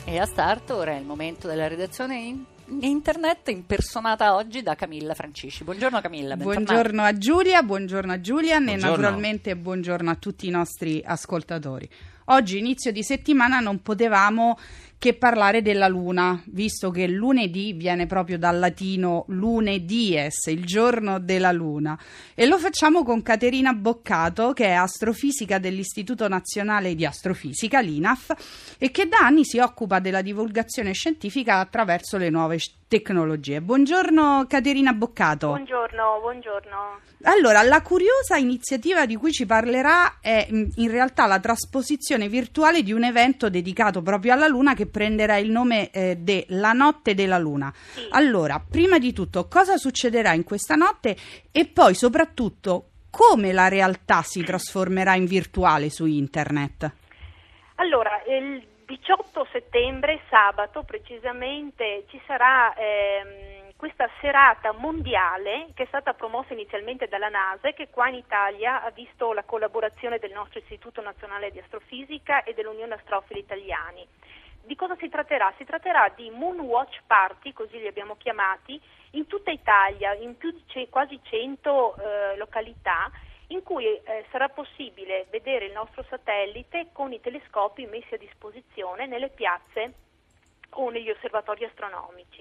E a start ora è il momento della redazione internet impersonata oggi da Camilla Francisci. Buongiorno Camilla, bentornata. Buongiorno a Giulia, buongiorno a Giulian e Buongiorno. naturalmente buongiorno a tutti i nostri ascoltatori. Oggi, inizio di settimana, non potevamo che parlare della Luna, visto che lunedì viene proprio dal latino lune dies, il giorno della Luna. E lo facciamo con Caterina Boccato, che è astrofisica dell'Istituto Nazionale di Astrofisica, l'INAF, e che da anni si occupa della divulgazione scientifica attraverso le nuove tecnologie. Buongiorno Caterina Boccato. Buongiorno. Allora, la curiosa iniziativa di cui ci parlerà è in realtà la trasposizione virtuale di un evento dedicato proprio alla Luna che prenderà il nome La Notte della Luna. Sì. Allora, prima di tutto, cosa succederà in questa notte e poi soprattutto come la realtà si trasformerà in virtuale su internet? Allora, il 18 settembre, sabato precisamente, ci sarà questa serata mondiale che è stata promossa inizialmente dalla NASA e che qua in Italia ha visto la collaborazione del nostro Istituto Nazionale di Astrofisica e dell'Unione Astrofili Italiani. Di cosa si tratterà? Si tratterà di Moonwatch Party, così li abbiamo chiamati, in tutta Italia, in più di quasi 100 località, in cui sarà possibile vedere il nostro satellite con i telescopi messi a disposizione nelle piazze o negli osservatori astronomici.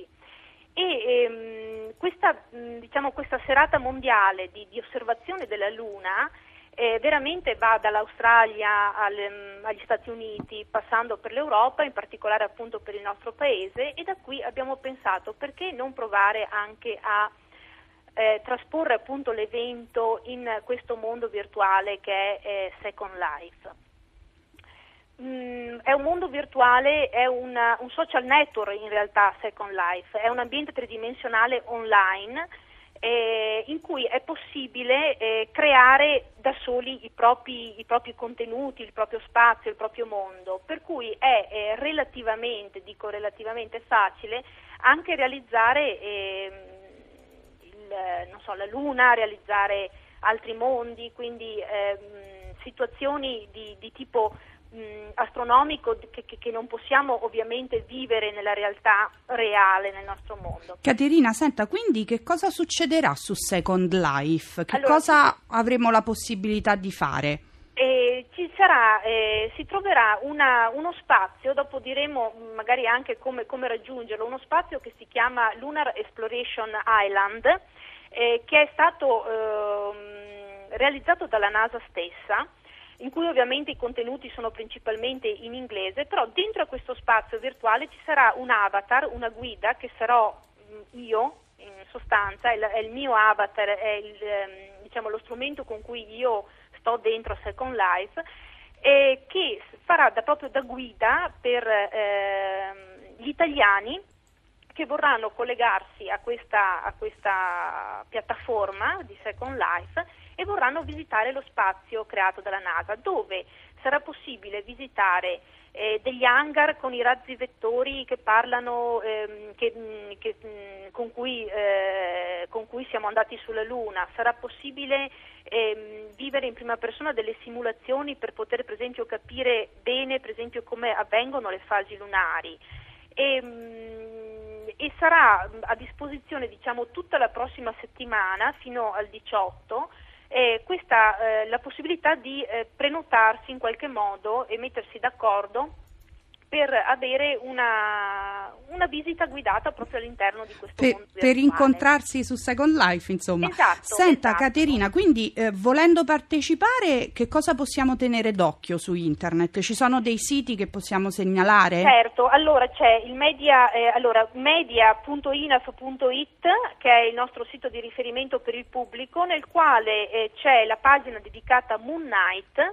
E questa serata mondiale di osservazione della Luna veramente va dall'Australia agli Stati Uniti, passando per l'Europa, in particolare appunto per il nostro paese, e da qui abbiamo pensato perché non provare anche a trasporre appunto l'evento in questo mondo virtuale che è Second Life. È un mondo virtuale, è un social network in realtà Second Life, è un ambiente tridimensionale online in cui è possibile creare da soli i propri contenuti, il proprio spazio, il proprio mondo, per cui è relativamente facile anche realizzare la Luna, realizzare altri mondi, quindi situazioni di tipo astronomico che non possiamo ovviamente vivere nella realtà reale nel nostro mondo. Caterina, senta, quindi che cosa succederà su Second Life? Allora, cosa avremo la possibilità di fare? Si troverà uno spazio, dopo diremo magari anche come raggiungerlo, uno spazio che si chiama Lunar Exploration Island, che è stato realizzato dalla NASA stessa, in cui ovviamente i contenuti sono principalmente in inglese, però dentro a questo spazio virtuale ci sarà un avatar, una guida che sarò io, in sostanza, è il mio avatar, è lo strumento con cui io sto dentro a Second Life, che farà proprio da guida per gli italiani che vorranno collegarsi a questa piattaforma di Second Life e vorranno visitare lo spazio creato dalla NASA, dove sarà possibile visitare degli hangar con i razzi vettori che parlano, con cui siamo andati sulla Luna. Sarà possibile vivere in prima persona delle simulazioni per poter per esempio capire bene per esempio come avvengono le fasi lunari. E sarà a disposizione tutta la prossima settimana fino al 18 la possibilità di prenotarsi in qualche modo e mettersi d'accordo per avere una visita guidata proprio all'interno di questo mondo virtuale. Per incontrarsi su Second Life, insomma. Senta, Caterina, quindi volendo partecipare, che cosa possiamo tenere d'occhio su internet? Ci sono dei siti che possiamo segnalare? Certo, allora c'è il media.inaf.it, che è il nostro sito di riferimento per il pubblico, nel quale c'è la pagina dedicata a Moon Night,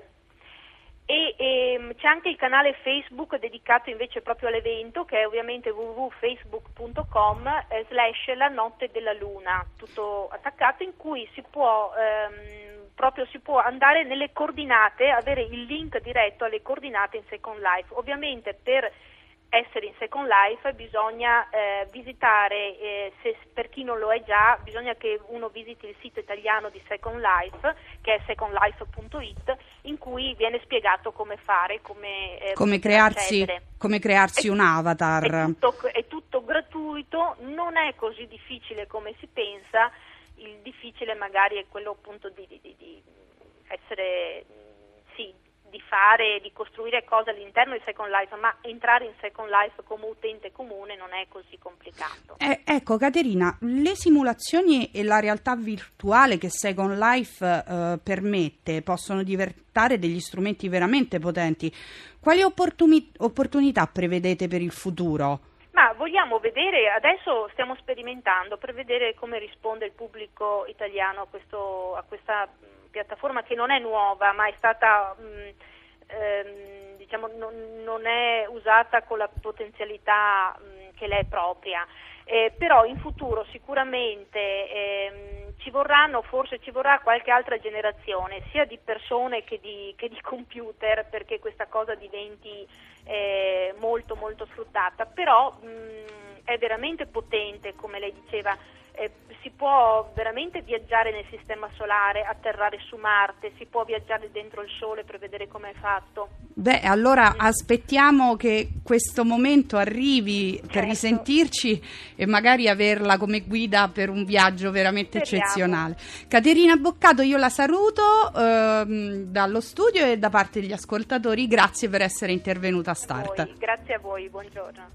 e c'è anche il canale Facebook dedicato invece proprio all'evento, che è ovviamente www.facebook.com/La Notte della Luna, tutto attaccato, in cui si può andare nelle coordinate, avere il link diretto alle coordinate in Second Life. Ovviamente per essere in Second Second Life bisogna visitare, per chi non lo è già, bisogna che uno visiti il sito italiano di Second Life, che è secondlife.it, in cui viene spiegato come fare, come crearsi un avatar. È tutto gratuito, non è così difficile come si pensa. Il difficile magari è quello appunto di essere, di fare, di costruire cose all'interno di Second Life, ma entrare in Second Life come utente comune non è così complicato. Ecco Caterina, le simulazioni e la realtà virtuale che Second Life permette possono diventare degli strumenti veramente potenti. Quali opportunità prevedete per il futuro? Ma vogliamo vedere, adesso stiamo sperimentando per vedere come risponde il pubblico italiano a questa piattaforma che non è nuova, ma è stata non è usata con la potenzialità che le è propria. Però in futuro sicuramente ci vorrà qualche altra generazione, sia di persone che di computer, perché questa cosa diventi molto molto sfruttata, però è veramente potente, come lei diceva. Si può veramente viaggiare nel sistema solare, atterrare su Marte, si può viaggiare dentro il Sole per vedere come è fatto. Allora aspettiamo che questo momento arrivi per risentirci e magari averla come guida per un viaggio veramente eccezionale. Caterina Boccato, io la saluto dallo studio e da parte degli ascoltatori, grazie per essere intervenuta a Start. Grazie a voi, buongiorno.